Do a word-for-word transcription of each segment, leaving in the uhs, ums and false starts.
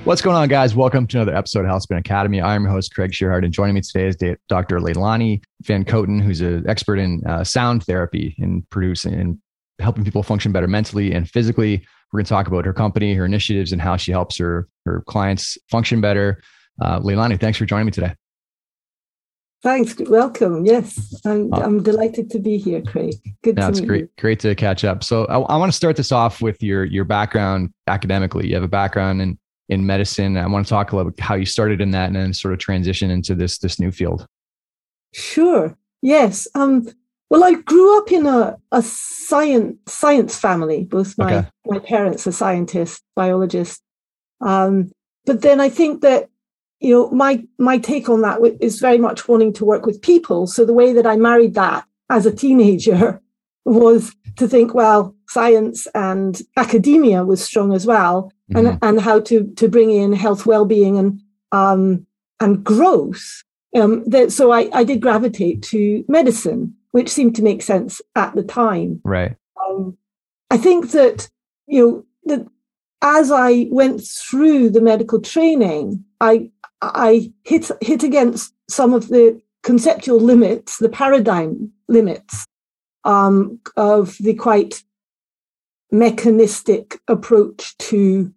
What's going on, guys? Welcome to another episode of Healthspan Academy. I'm your host, Craig Shearhart, and joining me today is Doctor Leilani Van Coten, who's an expert in uh, sound therapy and producing and helping people function better mentally and physically. We're going to talk about her company, her initiatives, and how she helps her, her clients function better. Uh, Leilani, thanks for joining me today. Thanks. Welcome. Yes, I'm, uh, I'm delighted to be here, Craig. Good yeah, to it's meet great, you. Great to catch up. So I, I want to start this off with your your background academically. You have a background in in medicine. I want to talk a little bit how you started in that and then sort of transition into this this new field. Sure. Yes. Um, well, I grew up in a, a science science family. Both my, okay. my parents are scientists, biologists. Um, but then I think that, you know, my my take on that is very much wanting to work with people. So the way that I married that as a teenager was to think, well, science and academia was strong as well, mm-hmm. and and how to to bring in health, well-being, and um and growth. Um, that so I I did gravitate to medicine, which seemed to make sense at the time. Right. Um, I think that you know that as I went through the medical training, I I hit hit against some of the conceptual limits, the paradigm limits um, of the quite mechanistic approach to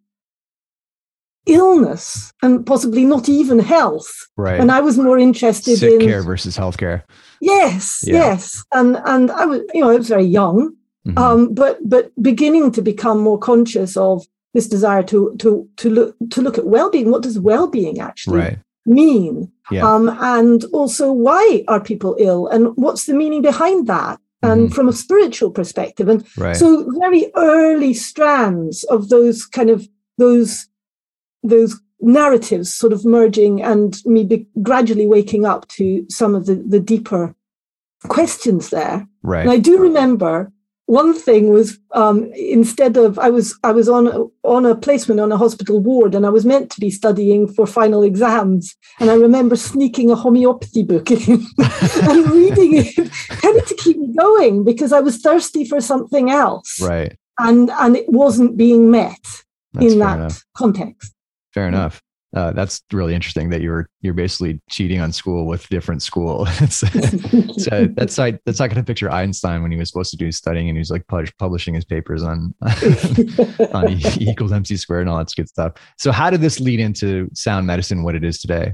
illness and possibly not even health. Right. And I was more interested Sick in care versus healthcare. Yes, yeah. yes, and and I was you know I was very young, mm-hmm. um, but but beginning to become more conscious of this desire to to to look to look at well-being. What does well-being actually right. mean? Yeah. Um, and also, why are people ill, and what's the meaning behind that? And mm-hmm. from a spiritual perspective, and right. so very early strands of those kind of those those narratives sort of merging, and me be gradually waking up to some of the the deeper questions there. Right. And I do remember. One thing was um, instead of I was I was on on a placement on a hospital ward, and I was meant to be studying for final exams. And I remember sneaking a homeopathy book in and reading it, kind of to keep me going because I was thirsty for something else, right? And and it wasn't being met That's in that enough. context. Fair enough. Uh, that's really interesting that you're you're basically cheating on school with different school. it's, it's, uh, that's like that's like I can picture Einstein when he was supposed to do studying and he was like pub- publishing his papers on on E, e equals M C squared and all that good stuff. So how did this lead into sound medicine? What it is today?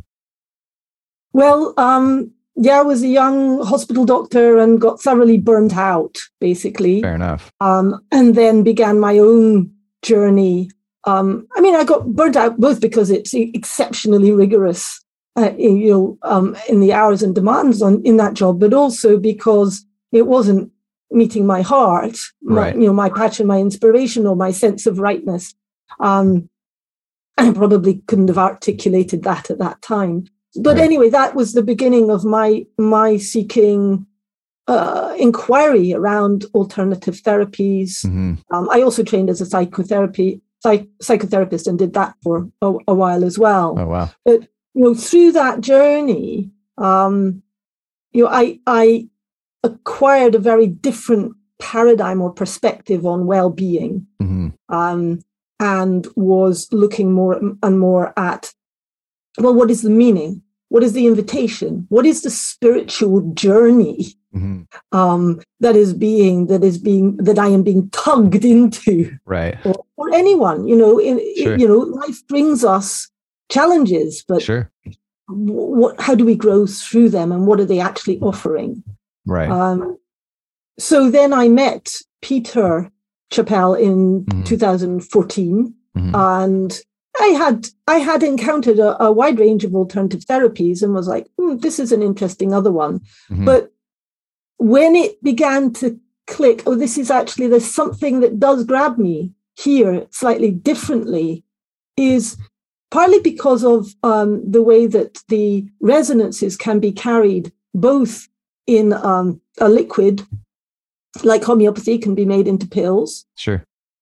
Well, um, yeah, I was a young hospital doctor and got thoroughly burnt out, basically. Fair enough. Um, and then began my own journey. Um, I mean, I got burnt out both because it's exceptionally rigorous, uh, in, you know, um, in the hours and demands on in that job, but also because it wasn't meeting my heart, my, right. you know, my passion, my inspiration, or my sense of rightness. Um, I probably couldn't have articulated that at that time. But right. anyway, that was the beginning of my my seeking uh, inquiry around alternative therapies. Mm-hmm. Um, I also trained as a psychotherapy. Psych- psychotherapist and did that for a, a while as well. Oh wow! But you know, through that journey, um, you know, I I acquired a very different paradigm or perspective on well-being, mm-hmm. um, and was looking more and more at, well, what is the meaning? What is the invitation? What is the spiritual journey mm-hmm. um, that is being that is being that I am being tugged into? Right. Or, or anyone, you know, in, sure. you know, life brings us challenges, but sure. what? How do we grow through them, and what are they actually offering? Right. Um, so then I met Peter Chappell in mm-hmm. two thousand fourteen, mm-hmm. and I had I had encountered a, a wide range of alternative therapies and was like, hmm, this is an interesting other one. Mm-hmm. But when it began to click, oh, this is actually, there's something that does grab me here slightly differently, is partly because of um, the way that the resonances can be carried both in um, a liquid, like homeopathy can be made into pills. Sure.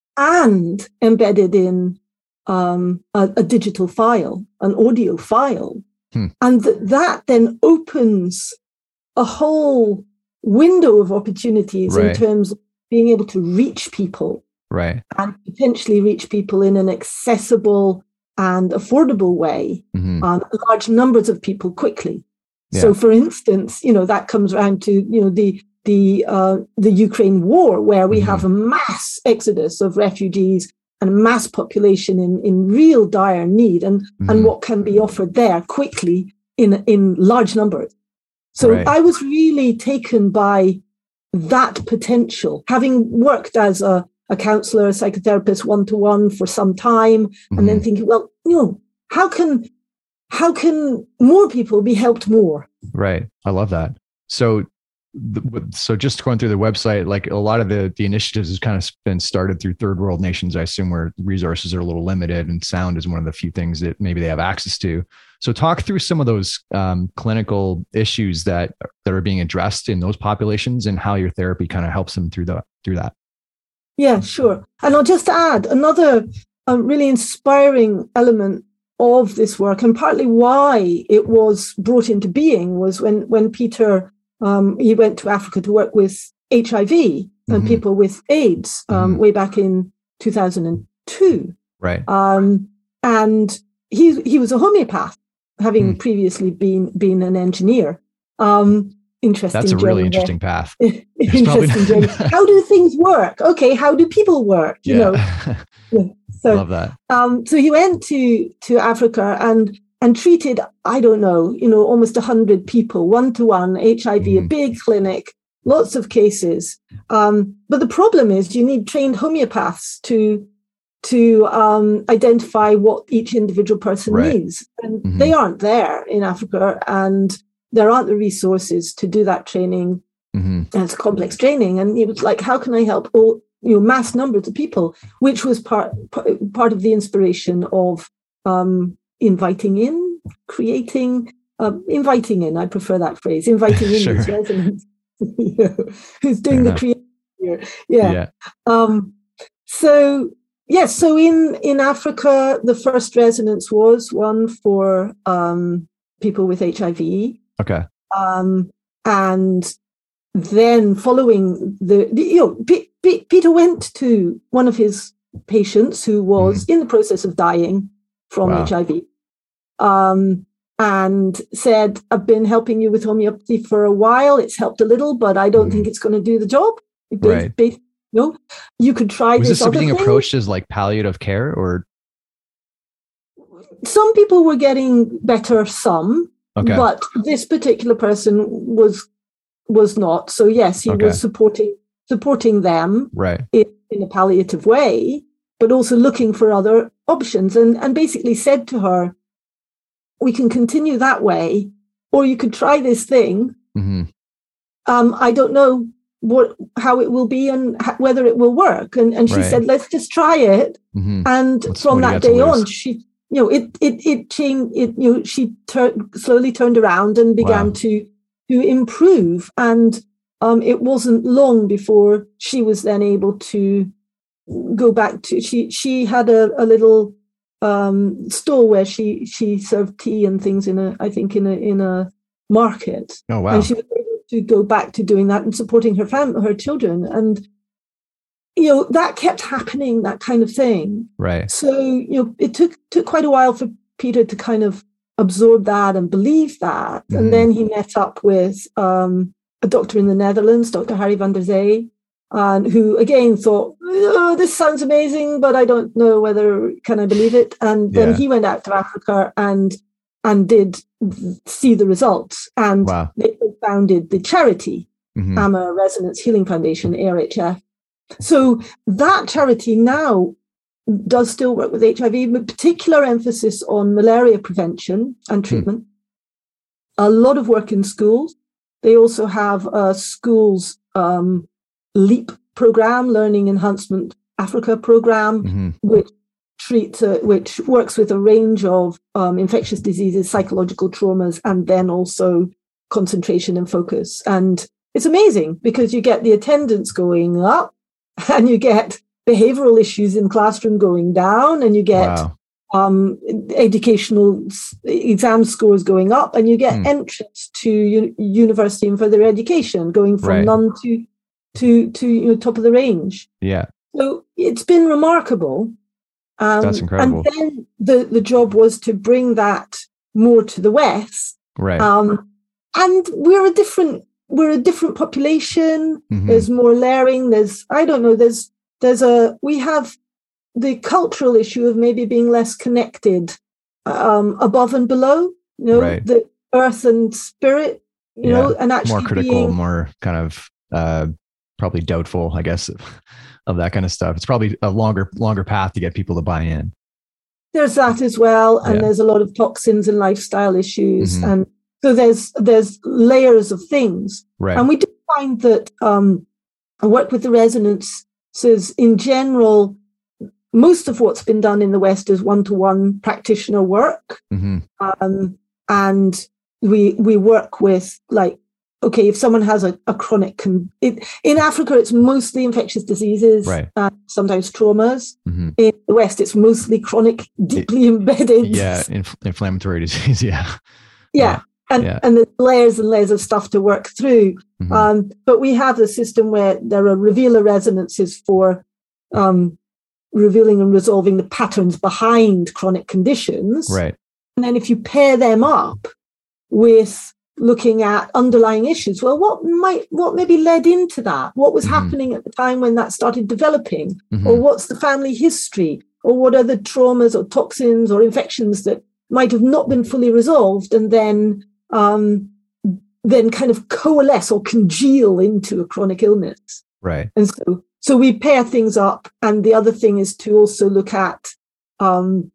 And embedded in um, a, a digital file, an audio file. Hmm. And th- that then opens a whole window of opportunities right. in terms of being able to reach people. Right. And potentially reach people in an accessible and affordable way mm-hmm. um, large numbers of people quickly. Yeah. So, for instance, you know, that comes around to, you know, the the uh, the Ukraine war, where we mm-hmm. have a mass exodus of refugees and a mass population in, in real dire need, and, mm-hmm. and what can be offered there quickly in, in large numbers. So right. I was really taken by that potential, having worked as a, a counselor, a psychotherapist, one-to-one for some time, mm-hmm. and then thinking, well, you know, how can how can more people be helped more? Right. I love that. So, so just going through the website, like a lot of the, the initiatives has kind of been started through third world nations, I assume, where resources are a little limited and sound is one of the few things that maybe they have access to. So talk through some of those um, clinical issues that, that are being addressed in those populations and how your therapy kind of helps them through the, through that. Yeah, sure. And I'll just add another uh, really inspiring element of this work, and partly why it was brought into being, was when, when Peter, um, he went to Africa to work with H I V and mm-hmm. people with AIDS um, mm-hmm. way back in two thousand two. Right. Um, and he he was a homeopath, having mm. previously been been an engineer. Um, interesting. That's a journey really interesting there. path. Interesting journey. How do things work? Okay, how do people work? You yeah. know. Yeah. So, love that. Um, so he went to to Africa and and treated, I don't know, you know, almost a hundred people, one to one, H I V, mm. a big clinic, lots of cases. Um, but the problem is, you need trained homeopaths to to um, identify what each individual person right. needs, and mm-hmm. they aren't there in Africa, and there aren't the resources to do that training. Mm-hmm. And it's complex training, and he was like, "How can I help all?" You know, mass numbers of people, which was part part of the inspiration of um, inviting in, creating, uh, inviting in. I prefer that phrase, inviting in sure. these residents, you know, who's doing Fair the creation here. Yeah. yeah. Um, so yes, so in in Africa, the first residence was one for um, people with H I V. Okay. Um, and then following the, the you know. P- P- Peter went to one of his patients who was mm. in the process of dying from wow. H I V, um, and said, "I've been helping you with homeopathy for a while. It's helped a little, but I don't mm. think it's going to do the job." Right. Based, no, you could try was this. Was this being thing. approached as like palliative care, or some people were getting better, some, okay. but this particular person was was not. So yes, he okay. was supporting. supporting them right. in, in a palliative way, but also looking for other options, and, and basically said to her, we can continue that way, or you could try this thing. Mm-hmm. Um, I don't know what how it will be and ha- whether it will work. And, and she right. said, let's just try it. Mm-hmm. And Let's, from that day on, she, you know, it, it, it changed, it, you know, she tur- slowly turned around and began wow. to, to improve. And Um, it wasn't long before she was then able to go back to, she she had a, a little um, store where she she served tea and things in a, I think in a in a market. Oh, wow. And she was able to go back to doing that and supporting her fam- her children. And, you know, that kept happening, that kind of thing. Right. So, you know, it took, took quite a while for Peter to kind of absorb that and believe that. Mm. And then he met up with um, a doctor in the Netherlands, Doctor Harry van der Zee, and who again thought, oh, this sounds amazing, but I don't know whether can I believe it. And then yeah. he went out to Africa and and did see the results. And wow. they founded the charity, mm-hmm. A M A Resonance Healing Foundation, A R H F. So that charity now does still work with H I V, with particular emphasis on malaria prevention and treatment. Hmm. A lot of work in schools. They also have a schools um, LEAP program, Learning Enhancement Africa program, mm-hmm. which treats, uh, which works with a range of um, infectious diseases, psychological traumas, and then also concentration and focus. And it's amazing because you get the attendance going up, and you get behavioral issues in classroom going down, and you get wow. Um, educational exam scores going up, and you get mm. entrance to u- university and further education going from right. none to to to you know, top of the range. Yeah. So it's been remarkable, Um, That's incredible. And then the, the job was to bring that more to the West. Right. Um, and we're a different we're a different population. Mm-hmm. There's more layering. There's I don't know. There's there's a we have the cultural issue of maybe being less connected um, above and below. You know, right. the earth and spirit. You yeah. know, and actually more critical, being, more kind of uh, probably doubtful, I guess, of, of that kind of stuff. It's probably a longer longer path to get people to buy in. There's that as well, and yeah. there's a lot of toxins and lifestyle issues, mm-hmm. and so there's there's layers of things. Right. And we do find that um, I work with the resonances in general. Most of what's been done in the West is one-to-one practitioner work, mm-hmm. um, and we we work with like. Okay, if someone has a, a chronic, con- it, in Africa, it's mostly infectious diseases, right. uh, sometimes traumas. Mm-hmm. In the West, it's mostly chronic, deeply it, embedded. Yeah, inf- inflammatory disease, yeah. Yeah, yeah. and yeah. and there's layers and layers of stuff to work through. Mm-hmm. Um, but we have a system where there are revealer resonances for um, revealing and resolving the patterns behind chronic conditions. Right. And then if you pair them up with looking at underlying issues. Well, what might, what maybe led into that? What was mm-hmm. happening at the time when that started developing? Mm-hmm. Or what's the family history? Or what are the traumas or toxins or infections that might have not been fully resolved and then, um, then kind of coalesce or congeal into a chronic illness? Right. And so, so we pair things up. And the other thing is to also look at, um,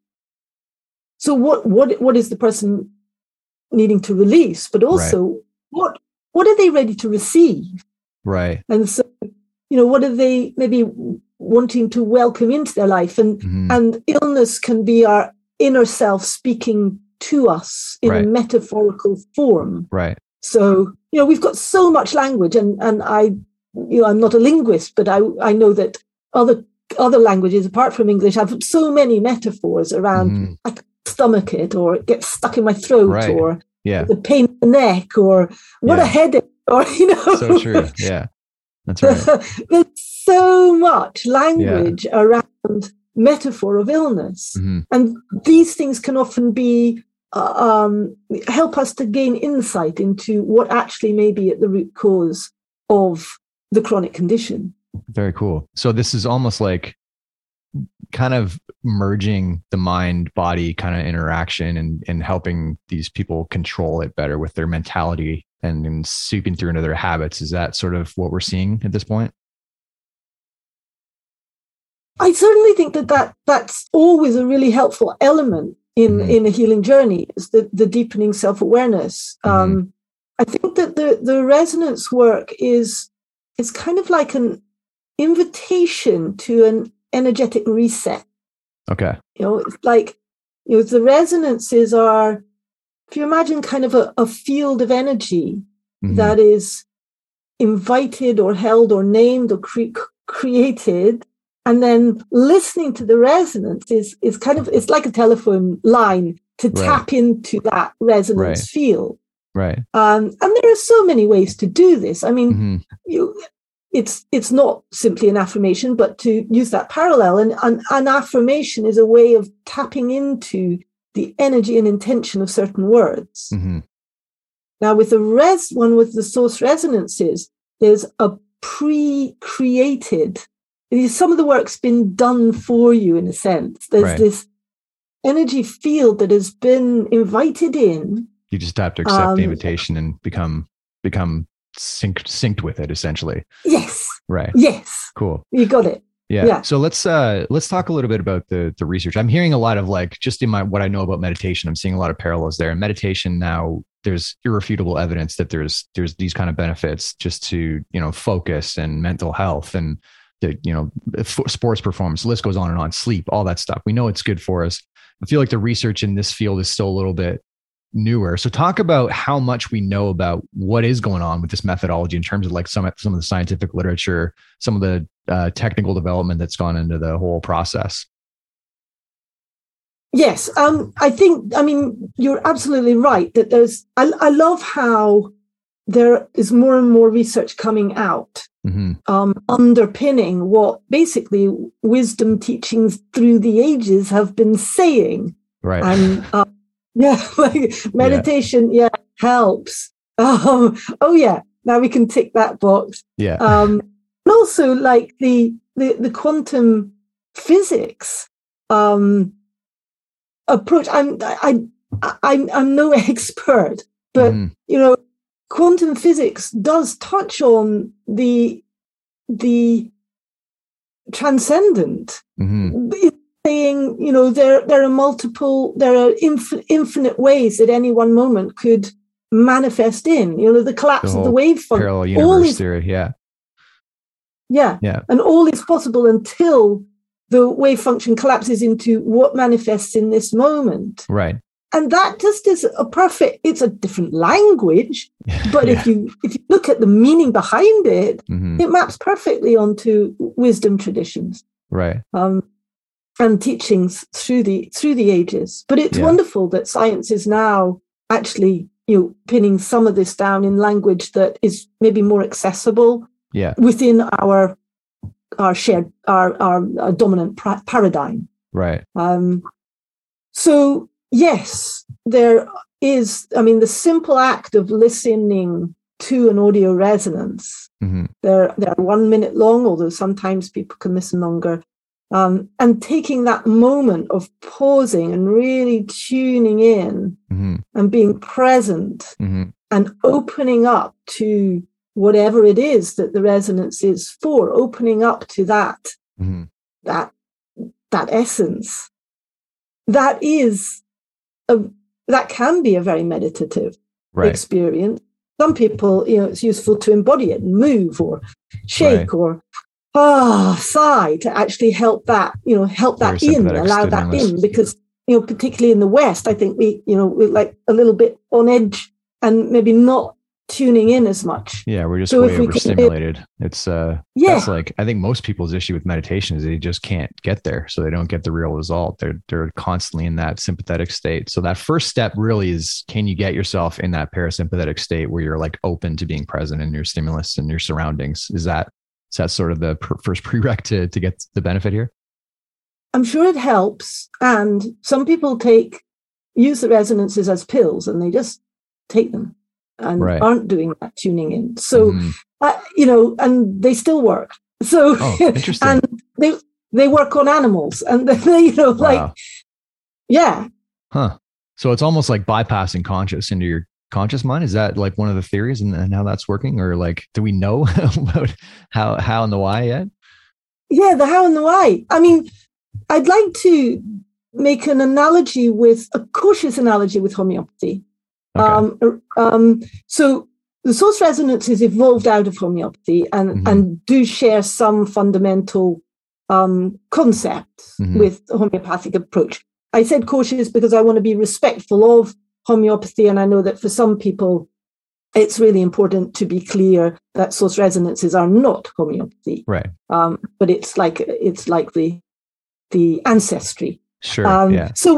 so what, what, what is the person needing to release, but also right. what what are they ready to receive? Right. And so, you know, what are they maybe wanting to welcome into their life? And mm-hmm. and illness can be our inner self speaking to us in right. a metaphorical form. Right. So, you know, we've got so much language, and and I, you know, I'm not a linguist, but I I know that other other languages apart from English have so many metaphors around. Mm-hmm. Like, stomach it, or it gets stuck in my throat, right. or yeah. the pain in the neck, or what yeah. a headache, or you know. So true. Yeah, that's right. There's so much language yeah. around metaphor of illness, mm-hmm. and these things can often be uh, um, help us to gain insight into what actually may be at the root cause of the chronic condition. Very cool. So this is almost like kind of merging the mind body kind of interaction and, and helping these people control it better with their mentality and, and seeping through into their habits. Is that sort of what we're seeing at this point? I certainly think that, that that's always a really helpful element in, mm-hmm. in a healing journey, is the, the deepening self-awareness. Mm-hmm. Um, I think that the, the resonance work is, is kind of like an invitation to an energetic reset. Okay. You know, it's like, you know, the resonances are, if you imagine kind of a, a field of energy mm-hmm. that is invited or held or named or cre- created, and then listening to the resonance is, is kind of, it's like a telephone line to right. tap into that resonance right. field. Right. Um, and there are so many ways to do this. I mean, mm-hmm. you It's it's not simply an affirmation, but to use that parallel. And an, an affirmation is a way of tapping into the energy and intention of certain words. Mm-hmm. Now, with the res one with the source resonances, there's a pre-created. Some of the work's been done for you in a sense. There's right. this energy field that has been invited in. You just have to accept um, the invitation and become become. Synced, synced with it, essentially. Yes. Right. Yes. Cool. You got it. Yeah. yeah. So let's uh let's talk a little bit about the the research. I'm hearing a lot of, like, just in my what I know about meditation, I'm seeing a lot of parallels there. In meditation now, there's irrefutable evidence that there's there's these kind of benefits just to, you know, focus and mental health and the, you know, sports performance. The list goes on and on. Sleep, all that stuff. We know it's good for us. I feel like the research in this field is still a little bit newer. So talk about how much we know about what is going on with this methodology in terms of like some, some of the scientific literature, some of the uh, technical development that's gone into the whole process. Yes. Um, I think, I mean, you're absolutely right that there's, I, I love how there is more and more research coming out mm-hmm. um, underpinning what basically wisdom teachings through the ages have been saying. Right. And uh, yeah, like meditation, yeah, yeah helps. Um, oh yeah, now we can tick that box. Yeah. Um, and also like the the, the quantum physics um, approach. I'm I, I I'm I'm no expert, but mm. you know, quantum physics does touch on the the transcendent. Mm-hmm. Saying, you know, there there are multiple, there are inf- infinite ways that any one moment could manifest in. You know, the collapse the of the wave function. Parallel universe theory, yeah. Yeah. Yeah. And all is possible until the wave function collapses into what manifests in this moment. Right. And that just is a perfect, it's a different language, but yeah. if you if you look at the meaning behind it, mm-hmm. it maps perfectly onto wisdom traditions. Right. Um, and teachings through the through the ages. But it's yeah. wonderful that science is now actually, you know, pinning some of this down in language that is maybe more accessible yeah. within our our shared our our, our dominant pra- paradigm. Right. Um, so yes, there is. I mean, the simple act of listening to an audio resonance. Mm-hmm. They're they're one minute long, although sometimes people can listen longer. Um, and taking that moment of pausing and really tuning in mm-hmm. and being present mm-hmm. and opening up to whatever it is that the resonance is for, opening up to that, mm-hmm. that, that essence, that is, a, that can be a very meditative right. experience. Some people, you know, it's useful to embody it and move or shake right. or ah, sigh to actually help that, you know, help that in, allow that in, because, you know, particularly in the West, I think we, you know, we're like a little bit on edge and maybe not tuning in as much. Yeah, we're just so way overstimulated. Can, it's, uh, yeah. that's like, I think most people's issue with meditation is they just can't get there. So they don't get the real result. They're, they're constantly in that sympathetic state. So that first step really is, can you get yourself in that parasympathetic state where you're like open to being present in your stimulus and your surroundings? Is that, Is that sort of the per- first prereq to, to get the benefit here? I'm sure it helps. And some people take, use the resonances as pills and they just take them and right. aren't doing that tuning in. So, mm-hmm. uh, you know, and they still work. So, oh, interesting. and they, they work on animals and they, you know, like, wow. yeah. Huh. So it's almost like bypassing conscious into your conscious mind. Is that like one of the theories and, and how that's working, or like, do we know about how, how and the why yet? Yeah. The how and the why. I mean, I'd like to make an analogy with a cautious analogy with homeopathy. Okay. Um, um, so the source resonances evolved out of homeopathy and, mm-hmm. and do share some fundamental um, concepts mm-hmm. with the homeopathic approach. I said cautious because I want to be respectful of homeopathy. And I know that for some people, it's really important to be clear that source resonances are not homeopathy. Right. Um, but it's like, it's like the, the ancestry. Sure. Um, yeah. So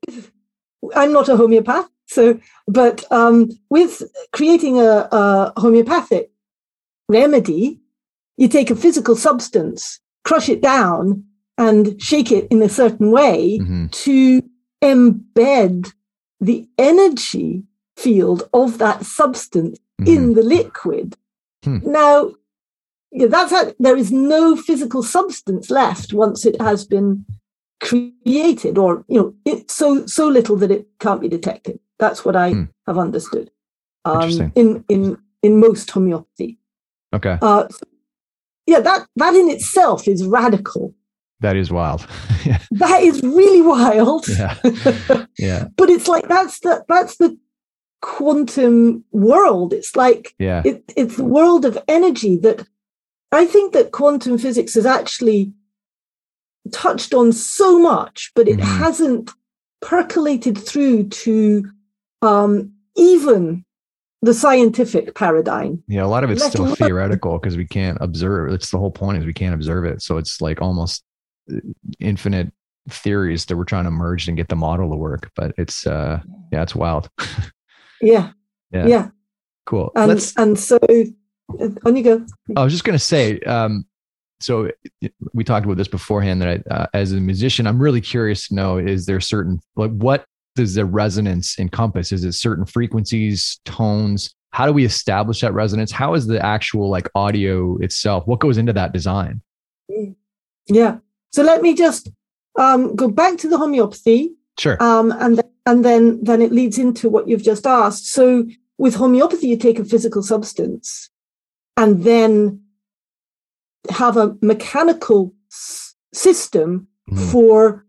I'm not a homeopath. So, but um, with creating a, a homeopathic remedy, you take a physical substance, crush it down, and shake it in a certain way mm-hmm. to embed the energy field of that substance mm-hmm. in the liquid. Hmm. Now, yeah, that's how, there is no physical substance left once it has been created, or you know, it's so so little that it can't be detected. That's what I hmm. have understood um, in in in most homeopathy. Okay. Uh, so, yeah, that that in itself is radical. That is wild. yeah. That is really wild. Yeah. Yeah. But it's like that's the that's the quantum world. It's like yeah. it, it's the world of energy that I think that quantum physics has actually touched on so much, but it mm-hmm. hasn't percolated through to um, even the scientific paradigm. Yeah, a lot of it's Let still alone- theoretical because we can't observe. It's the whole point is we can't observe it. So it's like almost infinite theories that we're trying to merge and get the model to work. But it's uh, yeah, it's wild. yeah, yeah, yeah. Cool. And Let's- and so on you go. I was just going to say, um, so we talked about this beforehand, that I, uh, as a musician, I'm really curious to know, is there certain, like, what does the resonance encompass? Is it certain frequencies, tones? How do we establish that resonance? How is the actual like audio itself? What goes into that design? Yeah. So let me just um, go back to the homeopathy. Sure. Um, and th- and then then it leads into what you've just asked. So with homeopathy, you take a physical substance and then have a mechanical s- system mm. for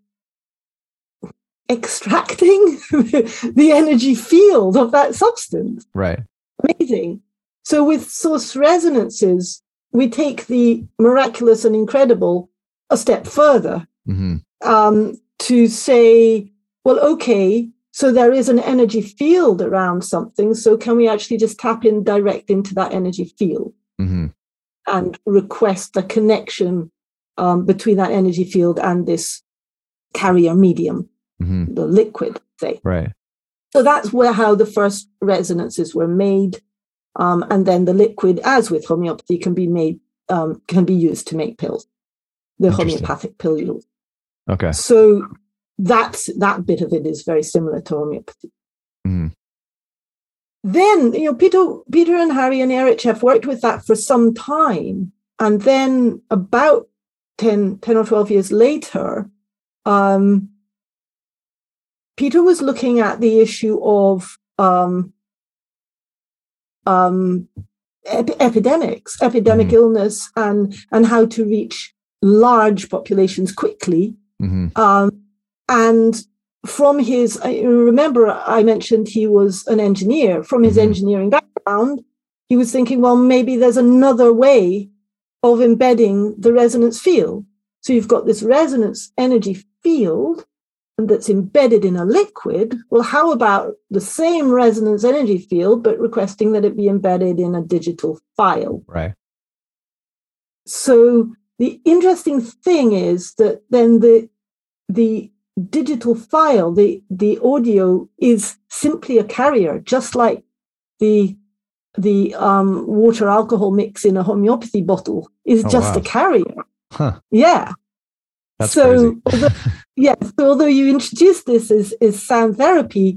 extracting the energy field of that substance. Right. Amazing. So with source resonances, we take the miraculous and incredible a step further mm-hmm. um, to say, well, okay, so there is an energy field around something. So can we actually just tap in direct into that energy field mm-hmm. and request a connection um, between that energy field and this carrier medium, mm-hmm. the liquid, say. Right. So that's where how the first resonances were made. Um, and then the liquid, as with homeopathy, can be made, um, can be used to make pills, the homeopathic pills. Okay. So that's, that bit of it is very similar to homeopathy. Mm-hmm. Then, you know, Peter, Peter and Harry and Erechev worked with that for some time. And then about ten, ten or twelve years later, um, Peter was looking at the issue of um, um, ep- epidemics, epidemic mm-hmm. illness, and and how to reach large populations quickly. Mm-hmm. Um, and from his, I remember I mentioned he was an engineer. From his mm-hmm. engineering background, he was thinking, well, maybe there's another way of embedding the resonance field. So you've got this resonance energy field that's embedded in a liquid. Well, how about the same resonance energy field, but requesting that it be embedded in a digital file? Right. So the interesting thing is that then the the digital file, the the audio, is simply a carrier, just like the the um, water alcohol mix in a homeopathy bottle is oh, just wow. a carrier. Huh. Yeah. That's so, crazy. although, yeah, so although you introduced this as, as sound therapy,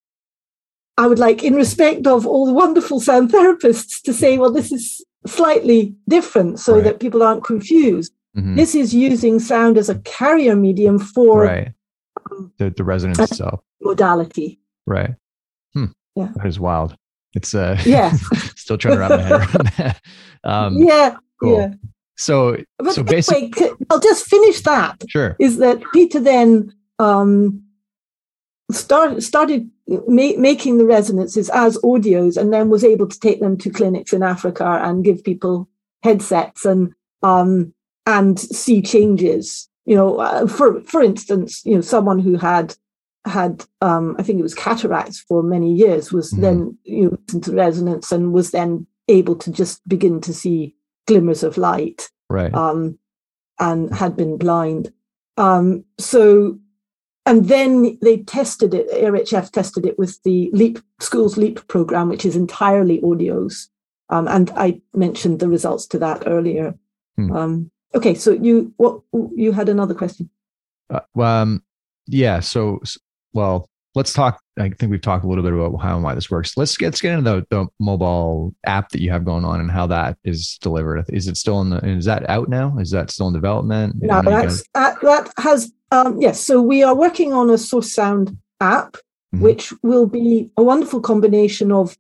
I would like, in respect of all the wonderful sound therapists, to say, well, this is slightly different so right. that people aren't confused. Mm-hmm. This is using sound as a carrier medium for right. um, the, the resonance itself. Modality. Right. Hmm. Yeah. That is wild. It's uh, yeah. still trying to wrap my head around that. Um, yeah. Cool. Yeah. So, but so anyway, basically, I'll just finish that. Sure. Is that Peter then um, start, started ma- making the resonances as audios, and then was able to take them to clinics in Africa and give people headsets and um, and see changes. You know, uh, for for instance, you know, someone who had had um, I think it was cataracts for many years was mm-hmm. then you know listened to resonance and was then able to just begin to see glimmers of light, right? Um, and had been blind. Um, so, and then they tested it. R H F tested it with the LEAP Schools LEAP program, which is entirely audios. Um, and I mentioned the results to that earlier. Hmm. Um, okay, so you what you had another question? Uh, um, yeah. So, well, let's talk. I think we've talked a little bit about how and why this works. Let's get, let's get into the, the mobile app that you have going on and how that is delivered. Is it still in the, is that out now? Is that still in development? No, that's, uh, that has, um, yes. So we are working on a Source Sound app, mm-hmm. which will be a wonderful combination of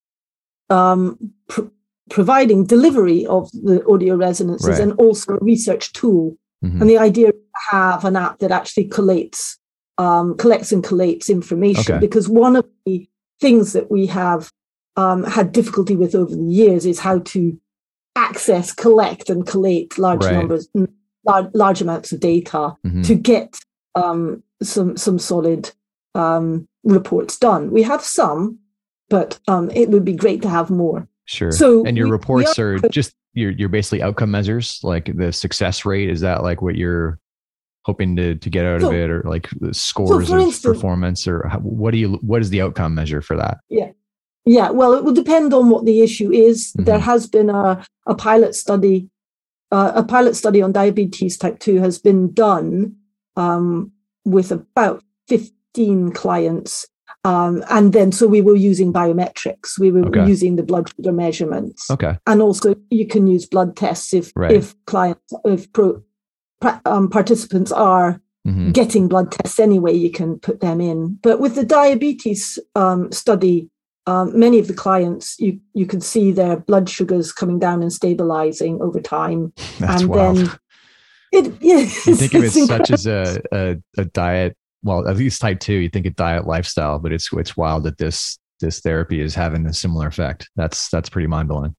um, pr- providing delivery of the audio resonances right. and also a research tool. Mm-hmm. And the idea is to have an app that actually collates Um, collects and collates information, okay. because one of the things that we have um, had difficulty with over the years is how to access, collect, and collate large right. numbers, large, large amounts of data mm-hmm. to get um, some some solid um, reports done. We have some, but um, it would be great to have more. Sure. So and your we, reports we are, are just your your basically outcome measures, like the success rate. Is that like what you're hoping to, to get out so, of it, or like the scores so of instance, performance, or how, what do you, what is the outcome measure for that? Yeah. Yeah, well, it will depend on what the issue is. Mm-hmm. There has been a, a pilot study, uh, a pilot study on diabetes type two has been done um, with about fifteen clients. Um, and then, so we were using biometrics. We were okay. using the blood sugar measurements. Okay. And also you can use blood tests if, right. if clients, if pro, um, participants are mm-hmm. getting blood tests anyway, you can put them in. But with the diabetes um, study, um, many of the clients, you, you can see their blood sugars coming down and stabilizing over time. That's and wild. Then it, yeah, you think of it such as a, a, a diet, well, at least type two, you think of diet lifestyle, but it's it's wild that this this therapy is having a similar effect. That's that's pretty mind blowing.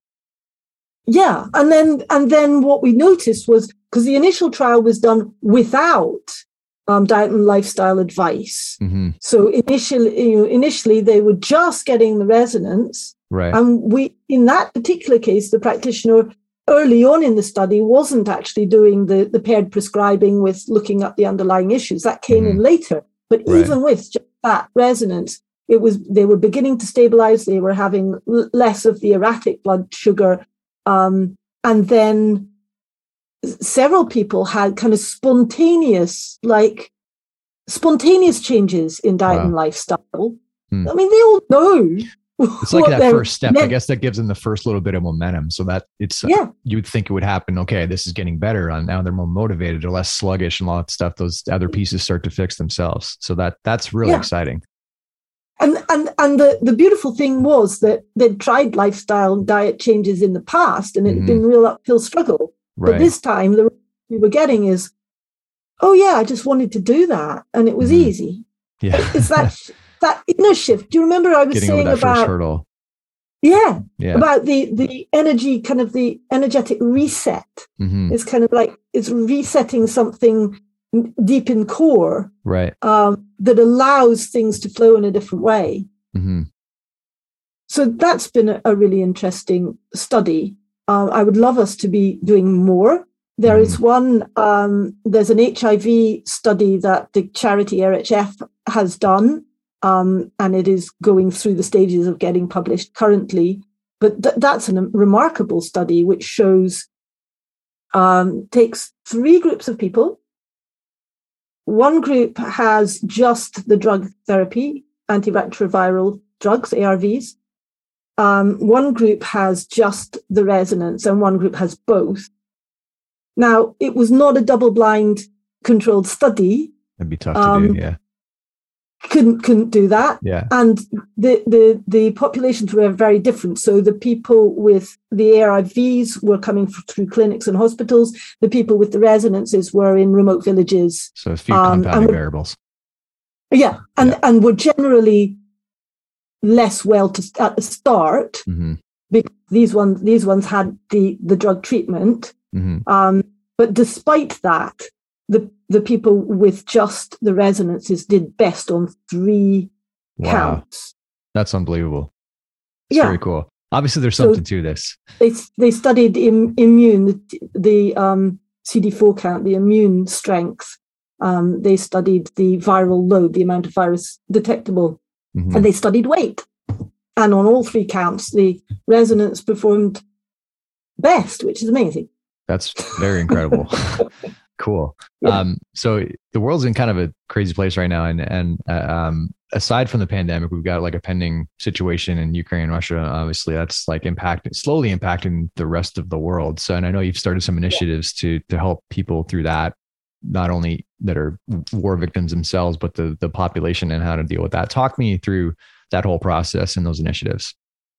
Yeah, and then and then what we noticed was, because the initial trial was done without um, diet and lifestyle advice. Mm-hmm. So initially, you know, initially they were just getting the resonance, right? And we, in that particular case, the practitioner early on in the study wasn't actually doing the, the paired prescribing with looking up the underlying issues. That came mm-hmm. in later. But right. even with just that resonance, it was they were beginning to stabilize. They were having l- less of the erratic blood sugar. Um, and then several people had kind of spontaneous, like spontaneous changes in diet wow. and lifestyle. Hmm. I mean, they all know. It's like that first step. Meant. I guess that gives them the first little bit of momentum. So that it's, yeah. uh, you would think it would happen. Okay, this is getting better. Uh, now they're more motivated or less sluggish and all that stuff. Those other pieces start to fix themselves. So that that's really yeah. exciting. And and and the, the beautiful thing was that they'd tried lifestyle and diet changes in the past, and it had mm-hmm. been a real uphill struggle. Right. But this time, the we were getting is, oh yeah, I just wanted to do that, and it was mm-hmm. easy. Yeah, it's that. That inner shift. Do you remember I was Getting saying over that about first hurdle? Yeah, yeah, about the the energy, kind of the energetic reset. Mm-hmm. It's kind of like it's resetting something deep in core, right? Um, that allows things to flow in a different way. Mm-hmm. So that's been a, a really interesting study. Uh, I would love us to be doing more. There mm-hmm. is one. Um, there's an H I V study that the charity R H F has done. Um, and it is going through the stages of getting published currently. But th- that's a remarkable study which shows, um, takes three groups of people. One group has just the drug therapy, antiretroviral drugs, A R Vs. Um, one group has just the resonance, and one group has both. Now, it was not a double-blind controlled study. That'd be tough um, to do, yeah. Couldn't couldn't do that, yeah. And the, the the populations were very different. So the people with the A R Vs were coming through clinics and hospitals. The people with the resonances were in remote villages. So a few um, compounding were, variables. Yeah, and yeah. and were generally less well to at the start mm-hmm. because these ones these ones had the the drug treatment. Mm-hmm. Um, but despite that, the the people with just the resonances did best on three wow. counts. That's unbelievable. It's yeah. very cool. Obviously, there's something so to this. They they studied im, immune, the, the um, C D four count, the immune strength. Um, they studied the viral load, the amount of virus detectable, mm-hmm. and they studied weight. And on all three counts, the resonance performed best, which is amazing. That's very incredible. Cool. Yeah. Um, so the world's in kind of a crazy place right now. And, and uh, um, aside from the pandemic, we've got like a pending situation in Ukraine and Russia. Obviously, that's like impacting, slowly impacting the rest of the world. So, and I know you've started some initiatives yeah. to to help people through that, not only that are war victims themselves, but the the population and how to deal with that. Talk me through that whole process and those initiatives.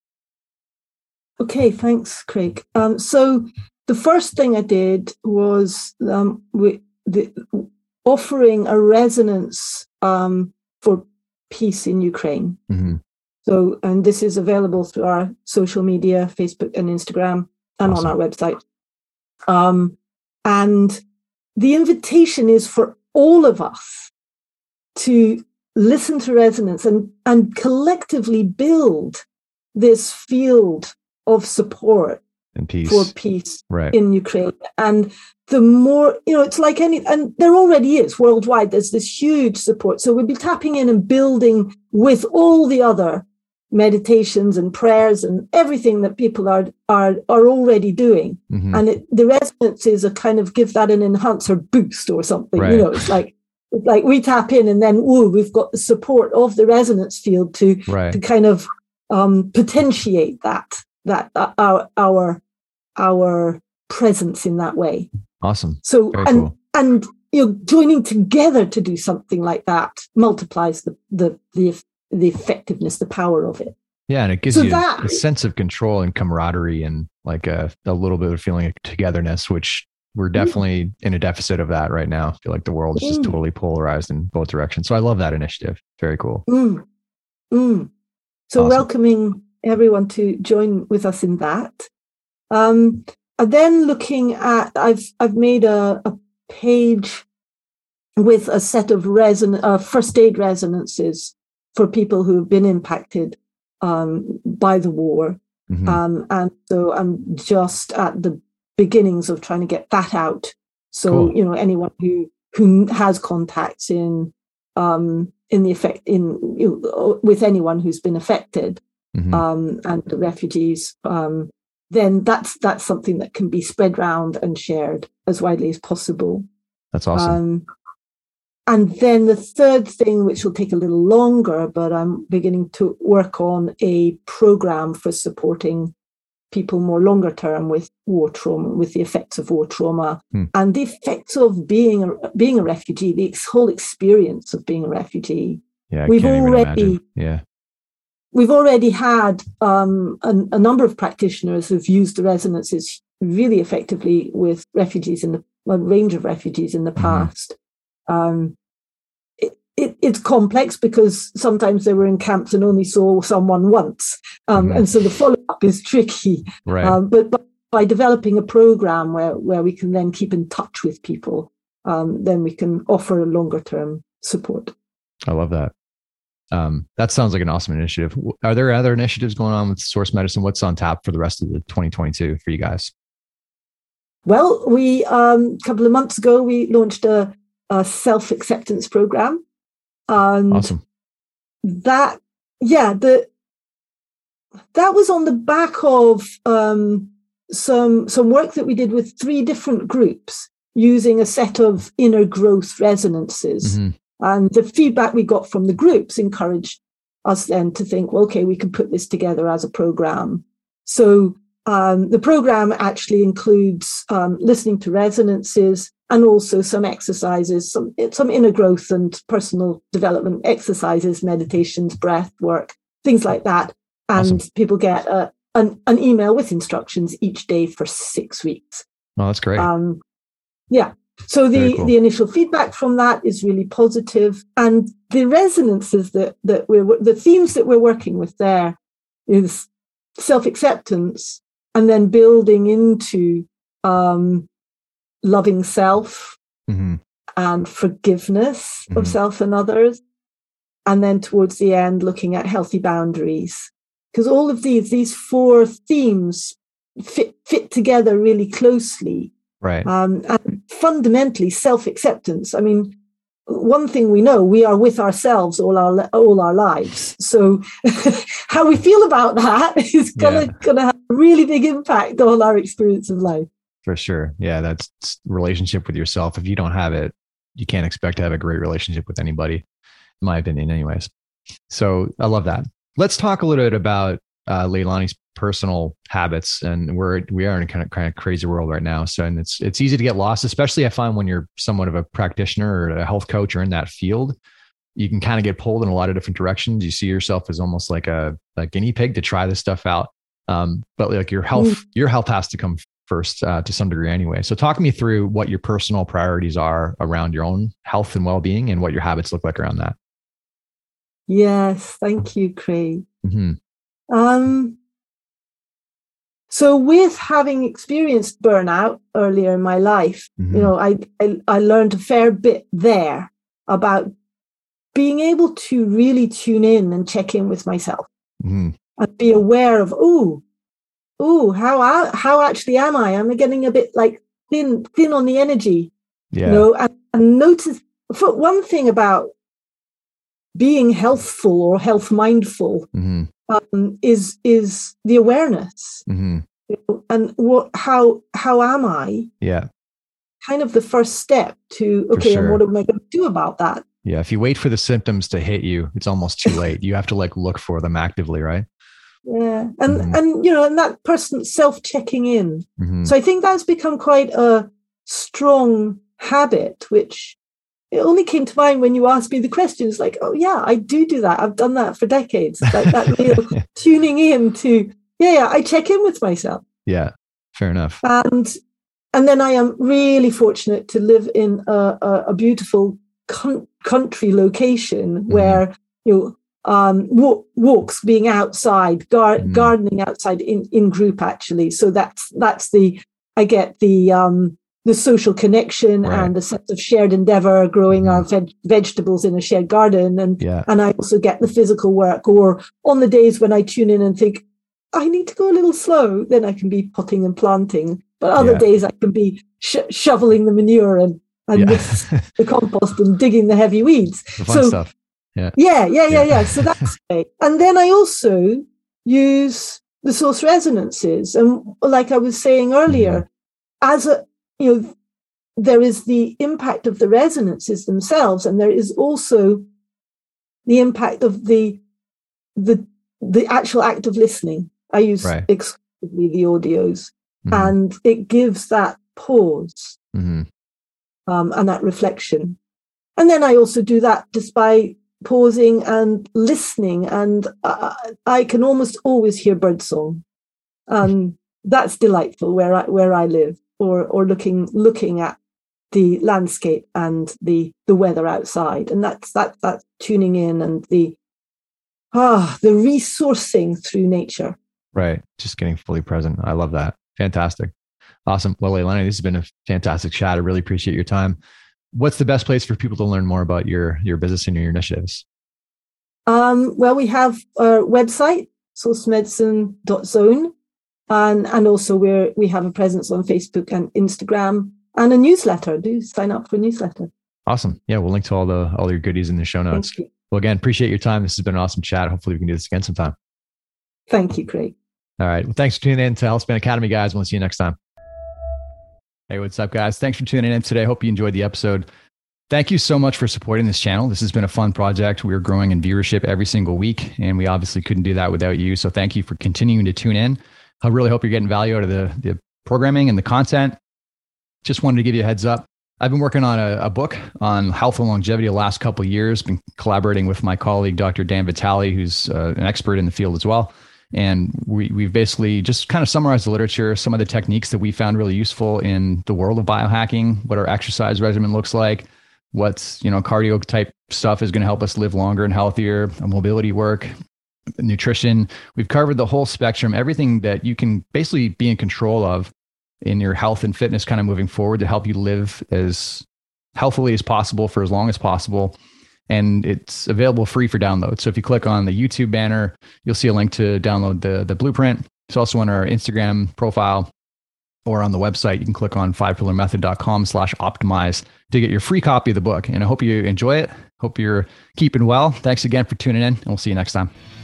Okay, thanks, Craig. Um, so the first thing I did was um, we, the, offering a resonance um, for peace in Ukraine. Mm-hmm. So, and this is available through our social media, Facebook and Instagram, and awesome. On our website. Um, and the invitation is for all of us to listen to resonance and, and collectively build this field of support and peace. For peace right. in Ukraine. And the more, you know, it's like any, and there already is worldwide, there's this huge support. So we'll be tapping in and building with all the other meditations and prayers and everything that people are are are already doing. Mm-hmm. And it, the resonances are kind of give that an enhancer boost or something. Right. You know, it's like it's like we tap in and then, ooh, we've got the support of the resonance field to right. to kind of um, potentiate that that uh, our our our presence in that way. Awesome. So Very and cool. and you know, joining together to do something like that multiplies the the the the effectiveness, the power of it. Yeah, and it gives so you that, a sense of control and camaraderie and like a, a little bit of feeling of togetherness, which we're definitely mm. in a deficit of that right now. I feel like the world is just mm. totally polarized in both directions. So I love that initiative. Very cool. Mm. Mm. So awesome. Welcoming everyone to join with us in that. Um, and then looking at, I've I've made a, a page with a set of reson- uh, first aid resonances for people who have been impacted um, by the war. Mm-hmm. Um, and so I'm just at the beginnings of trying to get that out. So, cool. you know, anyone who, who has contacts in, um, in the effect in, you know, with anyone who's been affected, mm-hmm. um, and the refugees, um, then that's, that's something that can be spread around and shared as widely as possible. That's awesome. Um, And then the third thing, which will take a little longer, but I'm beginning to work on a program for supporting people more longer term with war trauma, with the effects of war trauma hmm. and the effects of being a, being a refugee, the whole experience of being a refugee. Yeah, I we've can't already, even imagine. Yeah. We've already had um, a, a number of practitioners who've used the resonances really effectively with refugees in the a range of refugees in the past. Mm-hmm. Um, it, it, it's complex because sometimes they were in camps and only saw someone once. Um, mm-hmm. And so the follow-up is tricky. Right. Um, but, but by developing a program where, where we can then keep in touch with people, um, then we can offer a longer-term support. I love that. Um, that sounds like an awesome initiative. Are there other initiatives going on with Source Medicine? What's on tap for the rest of the twenty twenty-two for you guys? Well, we um, a couple of months ago, we launched a, a self-acceptance program. And awesome. That, yeah, the that was on the back of um, some some work that we did with three different groups using a set of inner growth resonances. Mm-hmm. And the feedback we got from the groups encouraged us then to think, well, okay, we can put this together as a program. So Um, the program actually includes um, listening to resonances and also some exercises, some some inner growth and personal development exercises, meditations, breath work, things like that. And awesome. People get a, an, an email with instructions each day for six weeks. Oh, that's great. Um, yeah. So the, cool. the initial feedback from that is really positive. And the resonances that, that we're, the themes that we're working with there is self-acceptance, and then building into um, loving self mm-hmm. and forgiveness mm-hmm. of self and others. And then towards the end, looking at healthy boundaries. Because all of these, these four themes fit, fit together really closely. Right. Um, and fundamentally, self-acceptance. I mean, one thing we know, we are with ourselves all our all our lives. So how we feel about that is gonna yeah. gonna have a really big impact on our experience of life. For sure. Yeah, that's relationship with yourself. If you don't have it, you can't expect to have a great relationship with anybody, in my opinion, anyways. So I love that. Let's talk a little bit about uh, Leilani's personal habits, and we're we are in a kind of kind of crazy world right now. So, and it's it's easy to get lost, especially I find when you're somewhat of a practitioner or a health coach or in that field. You can kind of get pulled in a lot of different directions. You see yourself as almost like a, a guinea pig to try this stuff out. Um, but like your health, mm. your health has to come first uh, to some degree anyway. So talk me through what your personal priorities are around your own health and well-being, and what your habits look like around that. Yes, thank you, Craig. Mm-hmm. Um. So with having experienced burnout earlier in my life, mm-hmm. you know, I, I I learned a fair bit there about being able to really tune in and check in with myself mm-hmm. and be aware of, oh, oh, how I, how actually am I? Am I getting a bit like thin thin on the energy? Yeah. You know, and, and notice. For one thing about being healthful or health mindful. Mm-hmm. um, is is the awareness. Mm-hmm. You know, and what how how am I? Yeah. Kind of the first step to, okay, sure. and what am I going to do about that? Yeah. If you wait for the symptoms to hit you, it's almost too late. You have to like look for them actively, right? Yeah. And, mm-hmm. and, you know, and that person self-checking in. Mm-hmm. So I think that's become quite a strong habit, which it only came to mind when you asked me the questions like, oh yeah, I do do that. I've done that for decades. Like that real tuning in to, yeah, yeah, I check in with myself. Yeah. Fair enough. And, and then I am really fortunate to live in a, a, a beautiful con- country location mm-hmm. where, you know, um, walk, walks being outside, gar- mm-hmm. gardening outside in, in group actually. So that's, that's the, I get the, um, the social connection right. and the sense of shared endeavor, growing mm-hmm. our veg- vegetables in a shared garden. And, yeah. and I also get the physical work, or on the days when I tune in and think, I need to go a little slow, then I can be potting and planting. But other yeah. days I can be sh- shoveling the manure and, and yeah. the compost and digging the heavy weeds. The fun so, stuff. Yeah. Yeah, yeah, yeah, yeah. So that's great. And then I also use the source resonances. And like I was saying earlier, mm-hmm. as a, you know, there is the impact of the resonances themselves, and there is also the impact of the the the actual act of listening. I use right. exclusively the audios, mm-hmm. and it gives that pause mm-hmm. um, and that reflection. And then I also do that just by pausing and listening, and uh, I can almost always hear birdsong. Um, that's delightful where I where I live, or or looking looking at the landscape and the the weather outside, and that's that that tuning in and the ah the resourcing through nature. Right, just getting fully present. I love that. Fantastic, awesome. Well, Leilani, this has been a fantastic chat. I really appreciate your time. What's the best place for people to learn more about your your business and your initiatives? Um, well, we have our website, source medicine dot zone, and and also we we have a presence on Facebook and Instagram, and a newsletter. Do sign up for a newsletter. Awesome. Yeah, we'll link to all the all your goodies in the show notes. Well, again, appreciate your time. This has been an awesome chat. Hopefully, we can do this again sometime. Thank you, Craig. All right. Well, thanks for tuning in to Healthspan Academy, guys. We'll see you next time. Hey, what's up, guys? Thanks for tuning in today. Hope you enjoyed the episode. Thank you so much for supporting this channel. This has been a fun project. We're growing in viewership every single week, and we obviously couldn't do that without you. So thank you for continuing to tune in. I really hope you're getting value out of the, the programming and the content. Just wanted to give you a heads up. I've been working on a, a book on health and longevity the last couple of years, been collaborating with my colleague, Doctor Dan Vitale, who's uh, an expert in the field as well. And we, we've basically just kind of summarized the literature, some of the techniques that we found really useful in the world of biohacking, what our exercise regimen looks like, what's, you know, cardio type stuff is going to help us live longer and healthier, mobility work, nutrition. We've covered the whole spectrum, everything that you can basically be in control of in your health and fitness kind of moving forward to help you live as healthily as possible for as long as possible. And it's available free for download. So if you click on the YouTube banner, you'll see a link to download the, the blueprint. It's also on our Instagram profile or on the website. You can click on five pillar method dot com slash optimize to get your free copy of the book. And I hope you enjoy it. Hope you're keeping well. Thanks again for tuning in, and we'll see you next time.